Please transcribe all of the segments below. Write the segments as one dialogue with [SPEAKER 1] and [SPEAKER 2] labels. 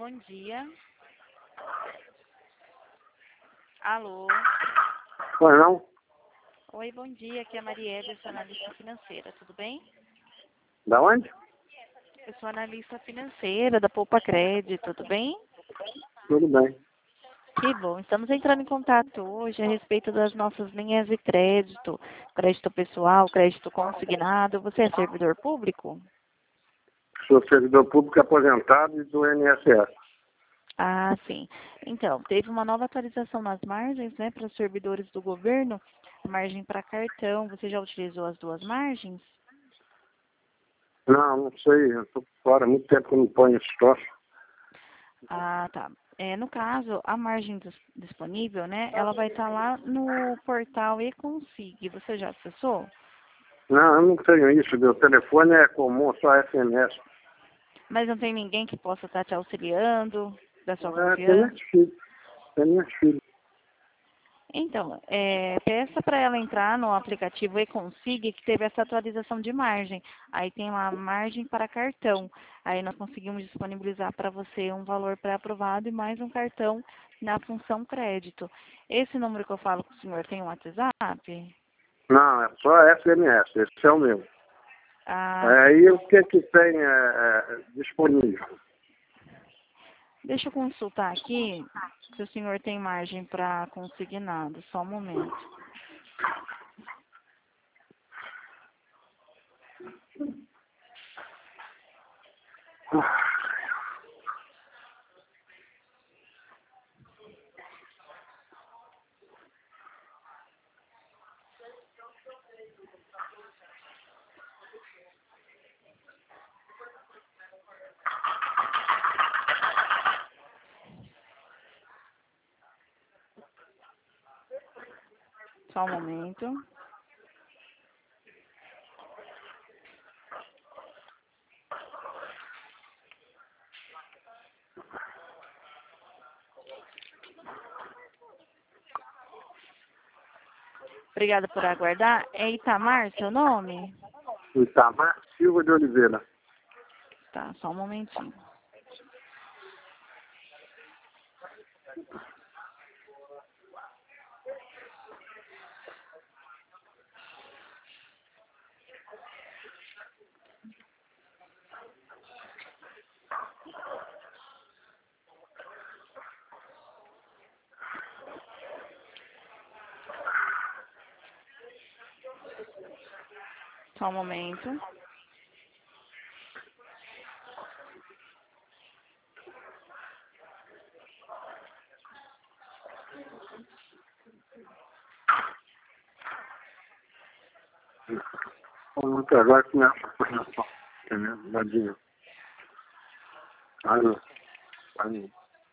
[SPEAKER 1] bom dia. Alô?
[SPEAKER 2] Pois não?
[SPEAKER 1] Oi, bom dia. Aqui é a Marielle, sou analista financeira, tudo bem?
[SPEAKER 2] Da onde?
[SPEAKER 1] Eu sou analista financeira da Poupa Crédito, tudo bem?
[SPEAKER 2] Tudo bem.
[SPEAKER 1] Que bom. Estamos entrando em contato hoje a respeito das nossas linhas de crédito, crédito pessoal, crédito consignado. Você é servidor público?
[SPEAKER 2] Sou servidor público aposentado e do INSS.
[SPEAKER 1] Ah, sim. Então, teve uma nova atualização nas margens, né, para os servidores do governo, margem para cartão. Você já utilizou as duas margens?
[SPEAKER 2] Não sei, eu estou fora, há muito tempo que eu não ponho esse troço.
[SPEAKER 1] Ah, tá. No caso, a margem disponível, né, ela vai estar lá no portal eConsig. Você já acessou?
[SPEAKER 2] Não, eu não tenho isso, meu telefone é comum, só SMS.
[SPEAKER 1] Mas não tem ninguém que possa estar te auxiliando, da sua
[SPEAKER 2] Tem
[SPEAKER 1] confiança?
[SPEAKER 2] minhas filhas. Tem minhas filhas.
[SPEAKER 1] Então, peça para ela entrar no aplicativo eConsig, que teve essa atualização de margem. Aí tem lá margem para cartão. Aí nós conseguimos disponibilizar para você um valor pré-aprovado e mais um cartão na função crédito. Esse número que eu falo com o senhor tem um WhatsApp?
[SPEAKER 2] Não, é só SMS, esse é o meu.
[SPEAKER 1] Ah,
[SPEAKER 2] Aí o que tem disponível?
[SPEAKER 1] deixa eu consultar aqui se o senhor tem margem para consignado. Só um momento. Só um momento. Obrigada por aguardar. É Itamar, seu nome?
[SPEAKER 2] Itamar Silva de Oliveira.
[SPEAKER 1] Tá, só um momentinho. Só um momento.
[SPEAKER 2] Vamos agora começa a correção. Entendeu? Dadinho. Alô. Alô.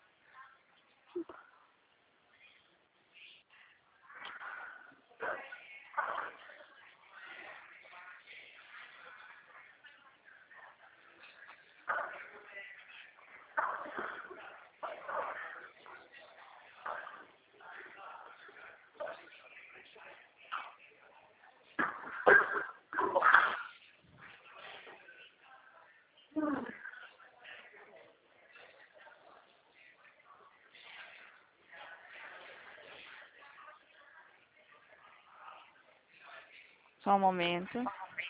[SPEAKER 1] Só um momento.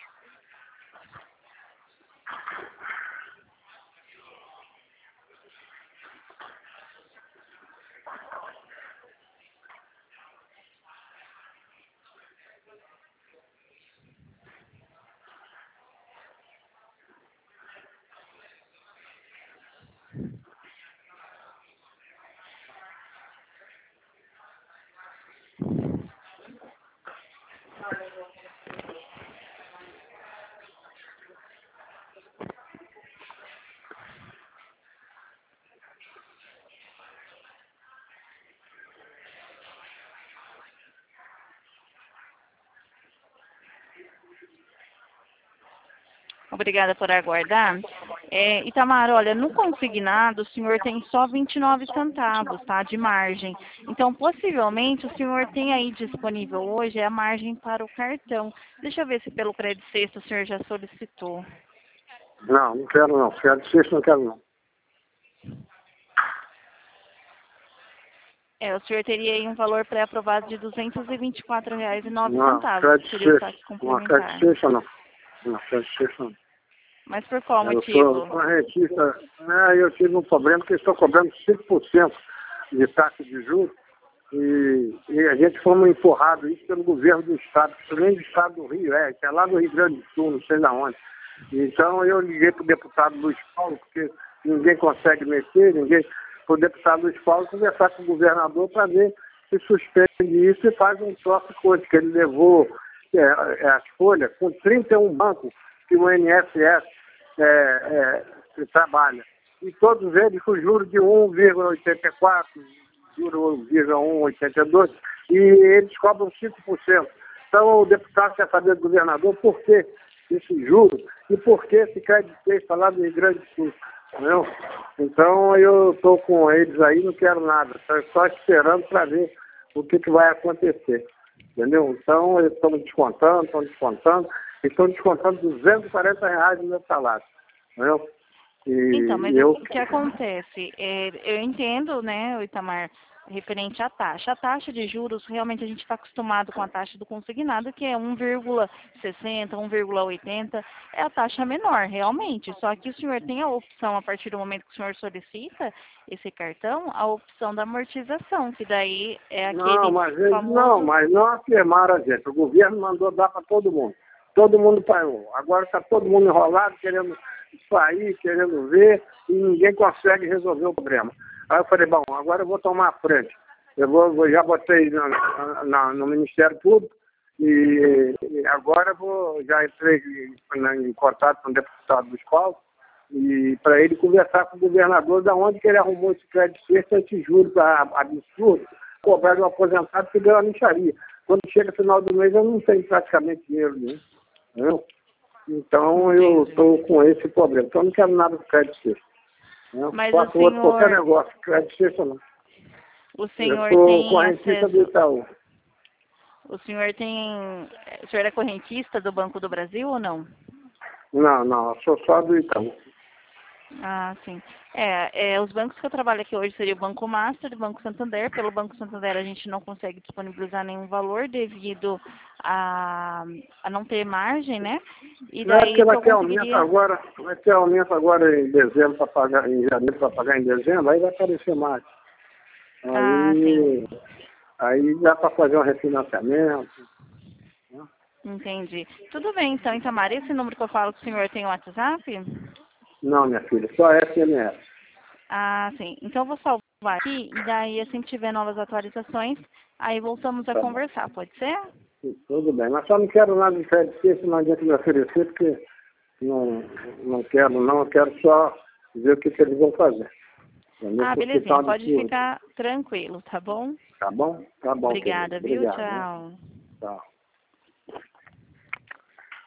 [SPEAKER 1] Obrigada por aguardar. Itamar, olha, no consignado o senhor tem só 29 centavos, tá, de margem. Então, possivelmente, o senhor tem aí disponível hoje a margem para o cartão. Deixa eu ver se pelo crédito sexto o senhor já solicitou.
[SPEAKER 2] Não quero não. Quero de sexta, não quero não.
[SPEAKER 1] O senhor teria aí um valor pré-aprovado de R$ 224,09.
[SPEAKER 2] Não,
[SPEAKER 1] Seria o saque
[SPEAKER 2] não,
[SPEAKER 1] complementar.
[SPEAKER 2] não, não.
[SPEAKER 1] Mas por qual
[SPEAKER 2] Eu
[SPEAKER 1] motivo?
[SPEAKER 2] sou uma rentista, eu tive um problema que estou cobrando 5% de taxa de juros e a gente fomos empurrados isso pelo governo do estado, nem do estado do Rio, que é lá do Rio Grande do Sul, não sei de onde. Então eu liguei para o deputado Luiz Paulo, porque ninguém consegue mexer, para o deputado Luiz Paulo conversar com o governador para ver se suspende isso e faz um troço coisa, que ele levou as folhas com 31 bancos que o INSS trabalha. E todos eles com juros de 1,84, juros 1,182, e eles cobram 5%. Então o deputado quer saber do governador por que esse juro e por que esse crédito extra lá do Rio Grande do Sul. Entendeu? Então eu estou com eles aí, não quero nada, só esperando para ver o que vai acontecer. Entendeu? Então eles estão descontando e estão descontando R$240 do meu salário. Entendeu?
[SPEAKER 1] Então, mas o que acontece? Eu entendo, né, Itamar, referente à taxa. A taxa de juros, realmente a gente está acostumado com a taxa do consignado, que é 1,60, 1,80, é a taxa menor, realmente. Só que o senhor tem a opção, a partir do momento que o senhor solicita esse cartão, a opção da amortização, que daí é aquele famoso...
[SPEAKER 2] mas não afirmaram a gente. O governo mandou dar para todo mundo. Todo mundo pagou. Agora está todo mundo enrolado, querendo sair, querendo ver, e ninguém consegue resolver o problema. Aí eu falei, bom, agora eu vou tomar a frente. Já botei no Ministério Público e agora já entrei em contato com o deputado Luiz Paulo e para ele conversar com o governador de onde que ele arrumou esse crédito extra, esse juros absurdo, cobrar de um aposentado que deu a mixaria. Quando chega no final do mês eu não tenho praticamente dinheiro nenhum. Entendeu? Então eu estou com esse problema. Então eu não quero nada do crédito extra.
[SPEAKER 1] Mas
[SPEAKER 2] faço
[SPEAKER 1] o senhor...
[SPEAKER 2] qualquer negócio, crédito extra não.
[SPEAKER 1] O senhor
[SPEAKER 2] eu sou
[SPEAKER 1] tem
[SPEAKER 2] correntista do Itaú.
[SPEAKER 1] O senhor é correntista do Banco do Brasil ou não?
[SPEAKER 2] Não, eu sou só do Itaú.
[SPEAKER 1] Ah, sim. Os bancos que eu trabalho aqui hoje seria o Banco Master e o Banco Santander. Pelo Banco Santander a gente não consegue disponibilizar nenhum valor devido a não ter margem, né? E daí
[SPEAKER 2] vai ter aumento agora em dezembro para pagar, em janeiro para pagar em dezembro, aí vai aparecer mais. Aí dá para fazer um refinanciamento. Né?
[SPEAKER 1] Entendi. Tudo bem, então, Itamar, esse número que eu falo que o senhor tem o WhatsApp?
[SPEAKER 2] Não, minha filha, só SMS.
[SPEAKER 1] Ah, sim. Então eu vou salvar aqui e daí assim que tiver novas atualizações, aí voltamos a conversar, pode ser?
[SPEAKER 2] Tudo bem, mas só não quero nada de crédito extra, não adianta me oferecer, porque não quero, eu quero só ver o que eles vão fazer. Entendeu?
[SPEAKER 1] Ah, belezinha, pode ficar tranquilo, tá bom?
[SPEAKER 2] Tá bom? Tá bom.
[SPEAKER 1] Obrigada, viu?
[SPEAKER 2] Obrigado,
[SPEAKER 1] Tchau.
[SPEAKER 2] Tchau.